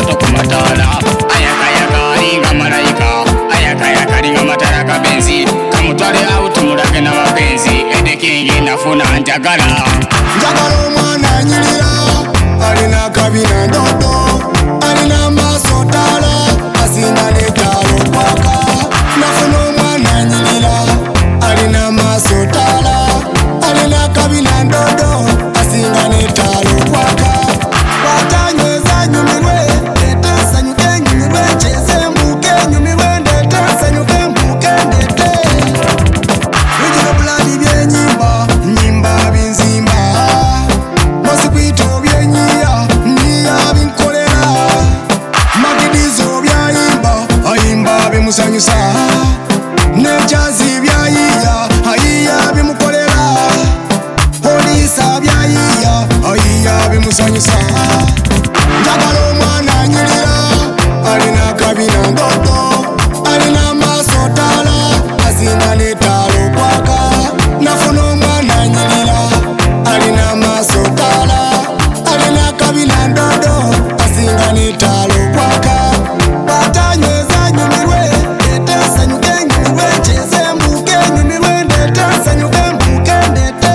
moto kumatala ayaka linga malaika ayaka linga mataraka benzi kamutwale out mulage na mapenzi edekingi nafuna njagala omwana anyirira alina kabina ndoto alina maaso tala asinga n'ettaala okwaka nafuna omwana anyirira alina maaso tala alina kabina ndoto asinga n'ettaala okwaka watanyweza nyumirwe ndete nsanyuke nyumirwe nkyeze mbuke nyumirwe ndete nsanyuke mbuke ndete bijino bulandi byenyimba nyimba binzimba mosikwito byenyiya nyiya binkolera magidizo byayimba ayimba bimusanyusa nejazi byayiya ayiya bimukolera polisa byayiya ayiya bimusanyusa njagala omwana anyirira alina kabina ndoto alina maaso tala asinga n'ettaala okwaka nafuna omwana anyirira alina maaso tala alina kabina ndoto asinga n'ettaala okwaka watanyweza nyumirwe ndete nsanyuke nyumirwe nkyeze mbuke nyumirwe ndete nsanyuke mbuke ndete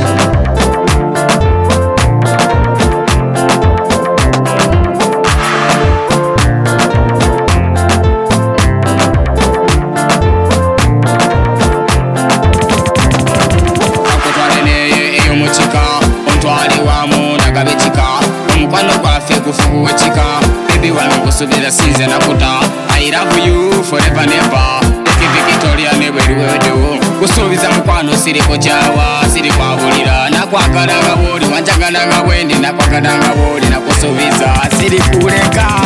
omukwano gwaffe gufubuwekika baby wange kusubira sinze nakuta I love you forever never ekivictoria nebweriwedewo kusuubiza mukwano siriko kyawa siri kwabulira nakwagalanga bwoli wanjagalanga bwendi nakwagalanga bwoli nakusuubiza siri kuleka